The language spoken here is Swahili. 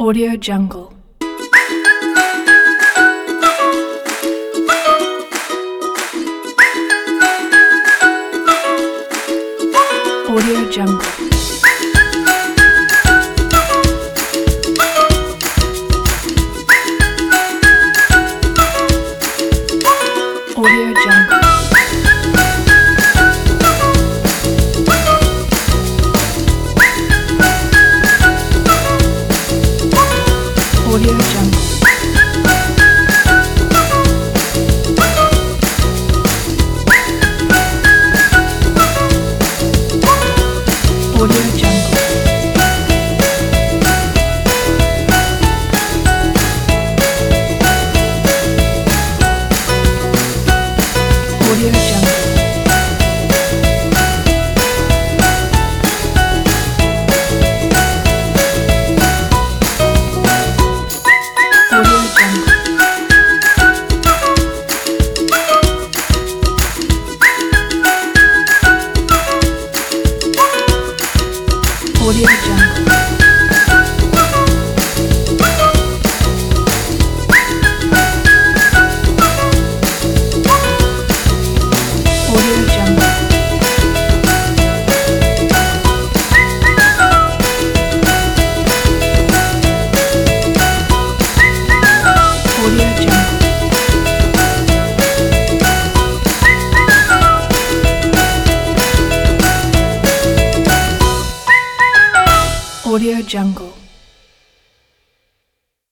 Audio Jungle. Audio Jungle. Audio Jungle. Audio Jungle. Audio Jungle. Audio Jungle. Audio Jungle. Audio Jungle. Audio Jungle. Audio Jungle.